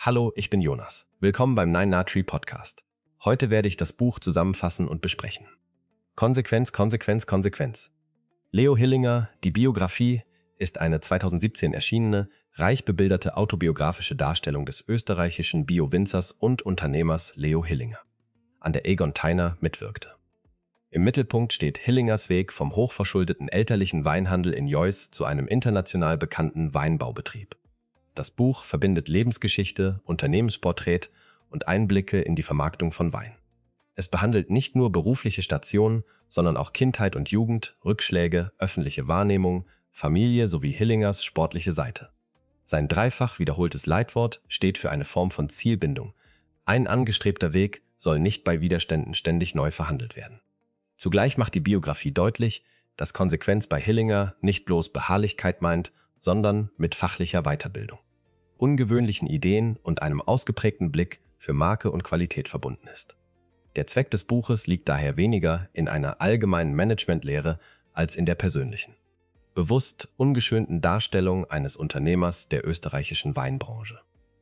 Hallo, ich bin Jonas. Willkommen beim 9na Tree Podcast. Heute werde ich das Buch zusammenfassen und besprechen. Konsequenz, Konsequenz, Konsequenz. Leo Hillinger, die Biografie, ist eine 2017 erschienene, reich bebilderte autobiografische Darstellung des österreichischen Bio-Winzers und Unternehmers Leo Hillinger, an der Egon Theiner mitwirkte. Im Mittelpunkt steht Hillingers Weg vom hochverschuldeten elterlichen Weinhandel in Joyce zu einem international bekannten Weinbaubetrieb. Das Buch verbindet Lebensgeschichte, Unternehmensporträt und Einblicke in die Vermarktung von Wein. Es behandelt nicht nur berufliche Stationen, sondern auch Kindheit und Jugend, Rückschläge, öffentliche Wahrnehmung, Familie sowie Hillingers sportliche Seite. Sein dreifach wiederholtes Leitwort steht für eine Form von Zielbindung. Ein angestrebter Weg soll nicht bei Widerständen ständig neu verhandelt werden. Zugleich macht die Biografie deutlich, dass Konsequenz bei Hillinger nicht bloß Beharrlichkeit meint, sondern mit fachlicher Weiterbildung, ungewöhnlichen Ideen und einem ausgeprägten Blick für Marke und Qualität verbunden ist. Der Zweck des Buches liegt daher weniger in einer allgemeinen Managementlehre als in der persönlichen, bewusst ungeschönten Darstellung eines Unternehmers der österreichischen Weinbranche.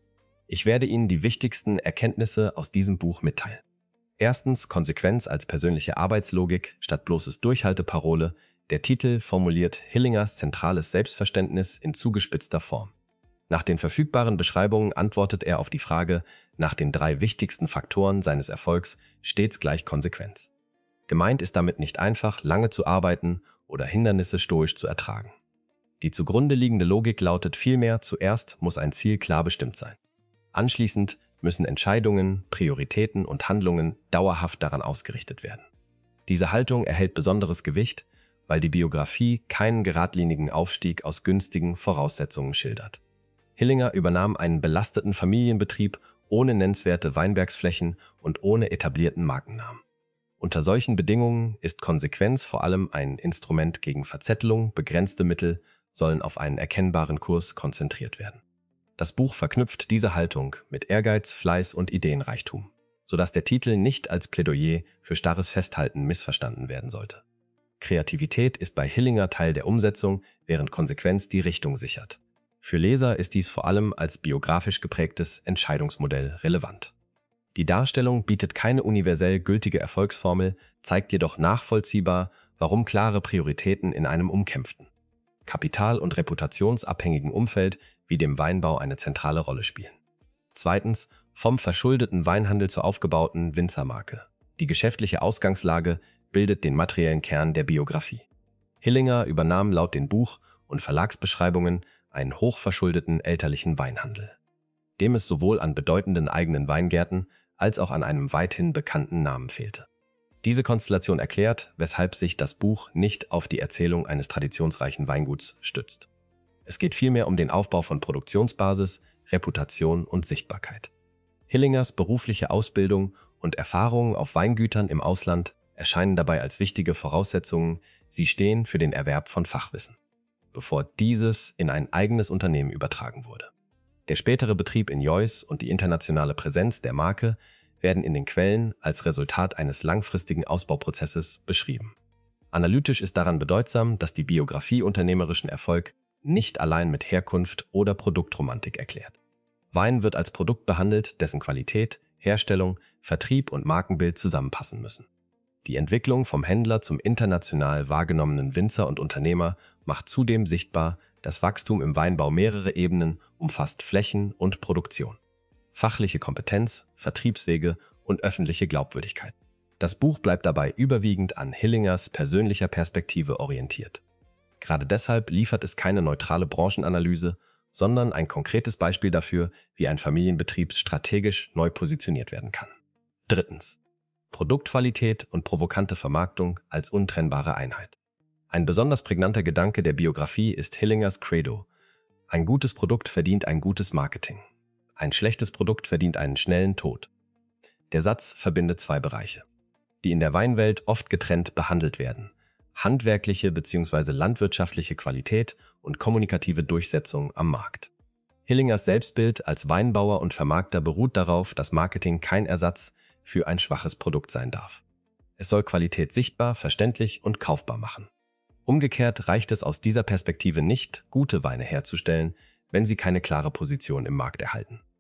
Ich werde Ihnen die wichtigsten Erkenntnisse aus diesem Buch mitteilen. Erstens, Konsequenz als persönliche Arbeitslogik statt bloßes Durchhalteparole. Der Titel formuliert Hillingers zentrales Selbstverständnis in zugespitzter Form. Nach den verfügbaren Beschreibungen antwortet er auf die Frage nach den 3 wichtigsten Faktoren seines Erfolgs stets gleich Konsequenz. Gemeint ist damit nicht einfach, lange zu arbeiten oder Hindernisse stoisch zu ertragen. Die zugrunde liegende Logik lautet vielmehr, zuerst muss ein Ziel klar bestimmt sein. Anschließend müssen Entscheidungen, Prioritäten und Handlungen dauerhaft daran ausgerichtet werden. Diese Haltung erhält besonderes Gewicht, weil die Biografie keinen geradlinigen Aufstieg aus günstigen Voraussetzungen schildert. Hillinger übernahm einen belasteten Familienbetrieb ohne nennenswerte Weinbergsflächen und ohne etablierten Markennamen. Unter solchen Bedingungen ist Konsequenz vor allem ein Instrument gegen Verzettelung, begrenzte Mittel sollen auf einen erkennbaren Kurs konzentriert werden. Das Buch verknüpft diese Haltung mit Ehrgeiz, Fleiß und Ideenreichtum, sodass der Titel nicht als Plädoyer für starres Festhalten missverstanden werden sollte. Kreativität ist bei Hillinger Teil der Umsetzung, während Konsequenz die Richtung sichert. Für Leser ist dies vor allem als biografisch geprägtes Entscheidungsmodell relevant. Die Darstellung bietet keine universell gültige Erfolgsformel, zeigt jedoch nachvollziehbar, warum klare Prioritäten in einem umkämpften, kapital- und reputationsabhängigen Umfeld wie dem Weinbau eine zentrale Rolle spielen. Zweitens, vom verschuldeten Weinhandel zur aufgebauten Winzermarke. Die geschäftliche Ausgangslage bildet den materiellen Kern der Biografie. Hillinger übernahm laut den Buch- und Verlagsbeschreibungen einen hochverschuldeten elterlichen Weinhandel, dem es sowohl an bedeutenden eigenen Weingärten als auch an einem weithin bekannten Namen fehlte. Diese Konstellation erklärt, weshalb sich das Buch nicht auf die Erzählung eines traditionsreichen Weinguts stützt. Es geht vielmehr um den Aufbau von Produktionsbasis, Reputation und Sichtbarkeit. Hillingers berufliche Ausbildung und Erfahrungen auf Weingütern im Ausland erscheinen dabei als wichtige Voraussetzungen, sie stehen für den Erwerb von Fachwissen, bevor dieses in ein eigenes Unternehmen übertragen wurde. Der spätere Betrieb in Joyce und die internationale Präsenz der Marke werden in den Quellen als Resultat eines langfristigen Ausbauprozesses beschrieben. Analytisch ist daran bedeutsam, dass die Biografie unternehmerischen Erfolg nicht allein mit Herkunft oder Produktromantik erklärt. Wein wird als Produkt behandelt, dessen Qualität, Herstellung, Vertrieb und Markenbild zusammenpassen müssen. Die Entwicklung vom Händler zum international wahrgenommenen Winzer und Unternehmer macht zudem sichtbar, dass Wachstum im Weinbau mehrere Ebenen umfasst: Flächen und Produktion, fachliche Kompetenz, Vertriebswege und öffentliche Glaubwürdigkeit. Das Buch bleibt dabei überwiegend an Hillingers persönlicher Perspektive orientiert. Gerade deshalb liefert es keine neutrale Branchenanalyse, sondern ein konkretes Beispiel dafür, wie ein Familienbetrieb strategisch neu positioniert werden kann. Drittens. Produktqualität und provokante Vermarktung als untrennbare Einheit. Ein besonders prägnanter Gedanke der Biografie ist Hillingers Credo: Ein gutes Produkt verdient ein gutes Marketing. Ein schlechtes Produkt verdient einen schnellen Tod. Der Satz verbindet 2 Bereiche, die in der Weinwelt oft getrennt behandelt werden: handwerkliche bzw. landwirtschaftliche Qualität und kommunikative Durchsetzung am Markt. Hillingers Selbstbild als Weinbauer und Vermarkter beruht darauf, dass Marketing kein Ersatz für ein schwaches Produkt sein darf. Es soll Qualität sichtbar, verständlich und kaufbar machen. Umgekehrt reicht es aus dieser Perspektive nicht, gute Weine herzustellen, wenn sie keine klare Position im Markt erhalten.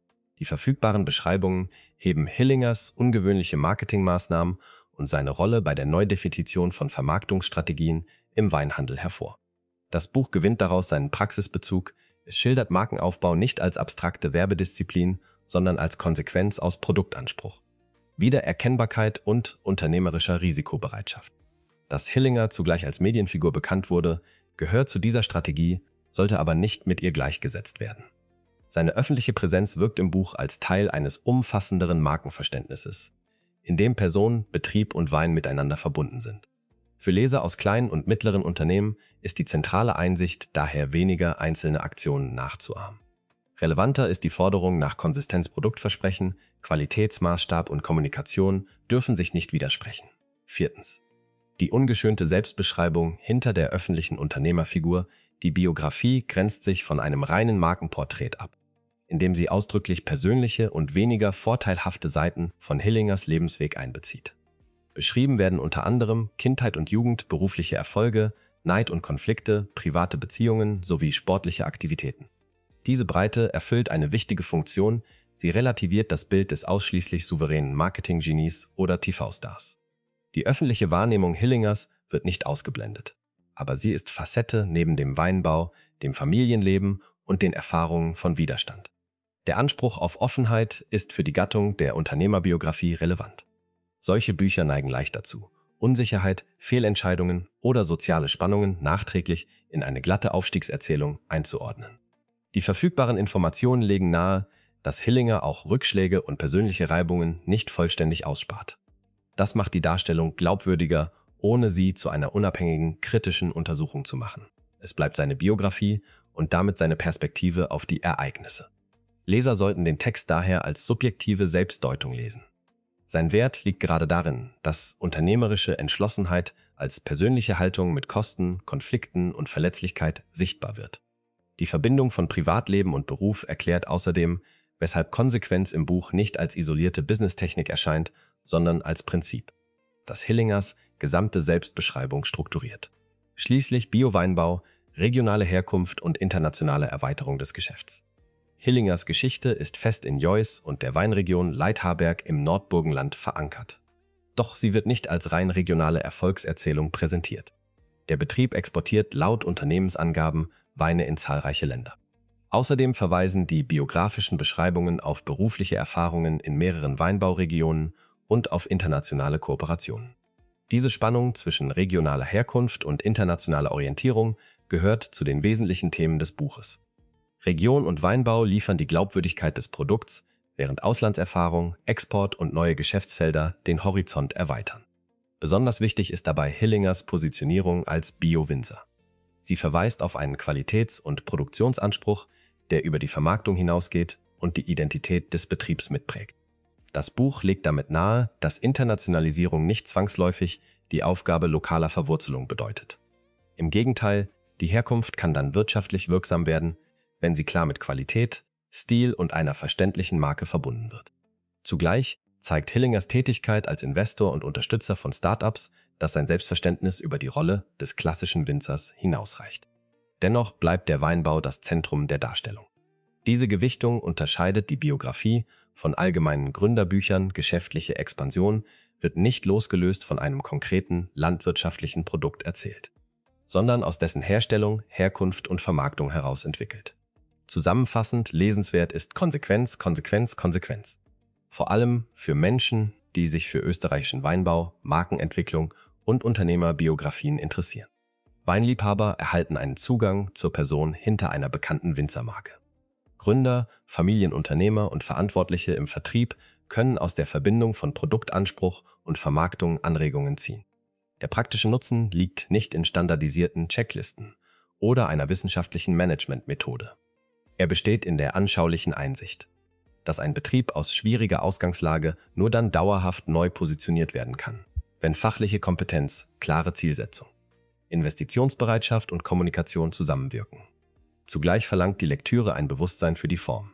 Die verfügbaren Beschreibungen heben Hillingers ungewöhnliche Marketingmaßnahmen und seine Rolle bei der Neudefinition von Vermarktungsstrategien im Weinhandel hervor. Das Buch gewinnt daraus seinen Praxisbezug. Es schildert Markenaufbau nicht als abstrakte Werbedisziplin, sondern als Konsequenz aus Produktanspruch, Wiedererkennbarkeit und unternehmerischer Risikobereitschaft. Dass Hillinger zugleich als Medienfigur bekannt wurde, gehört zu dieser Strategie, sollte aber nicht mit ihr gleichgesetzt werden. Seine öffentliche Präsenz wirkt im Buch als Teil eines umfassenderen Markenverständnisses, in dem Person, Betrieb und Wein miteinander verbunden sind. Für Leser aus kleinen und mittleren Unternehmen ist die zentrale Einsicht daher weniger einzelne Aktionen nachzuahmen. Relevanter ist die Forderung nach Konsistenz. Produktversprechen, Qualitätsmaßstab und Kommunikation dürfen sich nicht widersprechen. 4. Die ungeschönte Selbstbeschreibung hinter der öffentlichen Unternehmerfigur. Die Biografie grenzt sich von einem reinen Markenporträt ab, indem sie ausdrücklich persönliche und weniger vorteilhafte Seiten von Hillingers Lebensweg einbezieht. Beschrieben werden unter anderem Kindheit und Jugend, berufliche Erfolge, Neid und Konflikte, private Beziehungen sowie sportliche Aktivitäten. Diese Breite erfüllt eine wichtige Funktion, sie relativiert das Bild des ausschließlich souveränen Marketinggenies oder TV-Stars. Die öffentliche Wahrnehmung Hillingers wird nicht ausgeblendet, aber sie ist Facette neben dem Weinbau, dem Familienleben und den Erfahrungen von Widerstand. Der Anspruch auf Offenheit ist für die Gattung der Unternehmerbiografie relevant. Solche Bücher neigen leicht dazu, Unsicherheit, Fehlentscheidungen oder soziale Spannungen nachträglich in eine glatte Aufstiegserzählung einzuordnen. Die verfügbaren Informationen legen nahe, dass Hillinger auch Rückschläge und persönliche Reibungen nicht vollständig ausspart. Das macht die Darstellung glaubwürdiger, ohne sie zu einer unabhängigen, kritischen Untersuchung zu machen. Es bleibt seine Biografie und damit seine Perspektive auf die Ereignisse. Leser sollten den Text daher als subjektive Selbstdeutung lesen. Sein Wert liegt gerade darin, dass unternehmerische Entschlossenheit als persönliche Haltung mit Kosten, Konflikten und Verletzlichkeit sichtbar wird. Die Verbindung von Privatleben und Beruf erklärt außerdem, weshalb Konsequenz im Buch nicht als isolierte Businesstechnik erscheint, sondern als Prinzip, das Hillingers gesamte Selbstbeschreibung strukturiert. Schließlich Bio-Weinbau, regionale Herkunft und internationale Erweiterung des Geschäfts. Hillingers Geschichte ist fest in Joyce und der Weinregion Leithaberg im Nordburgenland verankert. Doch sie wird nicht als rein regionale Erfolgserzählung präsentiert. Der Betrieb exportiert laut Unternehmensangaben Weine in zahlreiche Länder. Außerdem verweisen die biografischen Beschreibungen auf berufliche Erfahrungen in mehreren Weinbauregionen und auf internationale Kooperationen. Diese Spannung zwischen regionaler Herkunft und internationaler Orientierung gehört zu den wesentlichen Themen des Buches. Region und Weinbau liefern die Glaubwürdigkeit des Produkts, während Auslandserfahrung, Export und neue Geschäftsfelder den Horizont erweitern. Besonders wichtig ist dabei Hillingers Positionierung als Bio-Winzer. Sie verweist auf einen Qualitäts- und Produktionsanspruch, der über die Vermarktung hinausgeht und die Identität des Betriebs mitprägt. Das Buch legt damit nahe, dass Internationalisierung nicht zwangsläufig die Aufgabe lokaler Verwurzelung bedeutet. Im Gegenteil, die Herkunft kann dann wirtschaftlich wirksam werden, wenn sie klar mit Qualität, Stil und einer verständlichen Marke verbunden wird. Zugleich zeigt Hillingers Tätigkeit als Investor und Unterstützer von Startups, dass sein Selbstverständnis über die Rolle des klassischen Winzers hinausreicht. Dennoch bleibt der Weinbau das Zentrum der Darstellung. Diese Gewichtung unterscheidet die Biografie von allgemeinen Gründerbüchern. Geschäftliche Expansion wird nicht losgelöst von einem konkreten landwirtschaftlichen Produkt erzählt, sondern aus dessen Herstellung, Herkunft und Vermarktung heraus entwickelt. Zusammenfassend lesenswert ist Konsequenz, Konsequenz, Konsequenz. Vor allem für Menschen, die sich für österreichischen Weinbau, Markenentwicklung und Unternehmerbiografien interessieren. Weinliebhaber erhalten einen Zugang zur Person hinter einer bekannten Winzermarke. Gründer, Familienunternehmer und Verantwortliche im Vertrieb können aus der Verbindung von Produktanspruch und Vermarktung Anregungen ziehen. Der praktische Nutzen liegt nicht in standardisierten Checklisten oder einer wissenschaftlichen Managementmethode. Er besteht in der anschaulichen Einsicht, dass ein Betrieb aus schwieriger Ausgangslage nur dann dauerhaft neu positioniert werden kann, wenn fachliche Kompetenz, klare Zielsetzung, Investitionsbereitschaft und Kommunikation zusammenwirken. Zugleich verlangt die Lektüre ein Bewusstsein für die Form.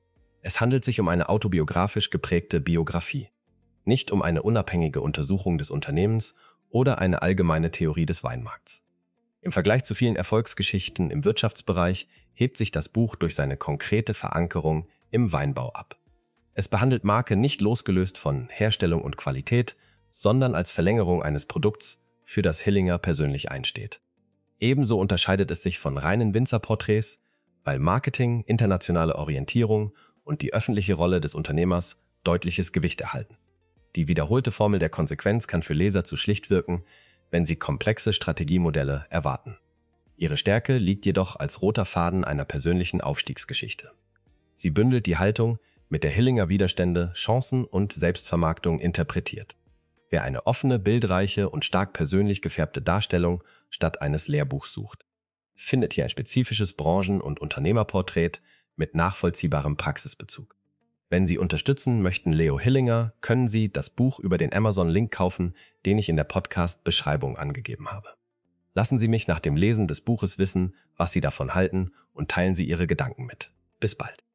Es handelt sich um eine autobiografisch geprägte Biografie, nicht um eine unabhängige Untersuchung des Unternehmens oder eine allgemeine Theorie des Weinmarkts. Im Vergleich zu vielen Erfolgsgeschichten im Wirtschaftsbereich hebt sich das Buch durch seine konkrete Verankerung im Weinbau ab. Es behandelt Marke nicht losgelöst von Herstellung und Qualität, sondern als Verlängerung eines Produkts, für das Hillinger persönlich einsteht. Ebenso unterscheidet es sich von reinen Winzerporträts, weil Marketing, internationale Orientierung und die öffentliche Rolle des Unternehmers deutliches Gewicht erhalten. Die wiederholte Formel der Konsequenz kann für Leser zu schlicht wirken, wenn sie komplexe Strategiemodelle erwarten. Ihre Stärke liegt jedoch als roter Faden einer persönlichen Aufstiegsgeschichte. Sie bündelt die Haltung, mit der Hillinger Widerstände, Chancen und Selbstvermarktung interpretiert. Wer eine offene, bildreiche und stark persönlich gefärbte Darstellung statt eines Lehrbuchs sucht, findet hier ein spezifisches Branchen- und Unternehmerporträt mit nachvollziehbarem Praxisbezug. Wenn Sie unterstützen möchten Leo Hillinger, können Sie das Buch über den Amazon-Link kaufen, den ich in der Podcast-Beschreibung angegeben habe. Lassen Sie mich nach dem Lesen des Buches wissen, was Sie davon halten, und teilen Sie Ihre Gedanken mit. Bis bald.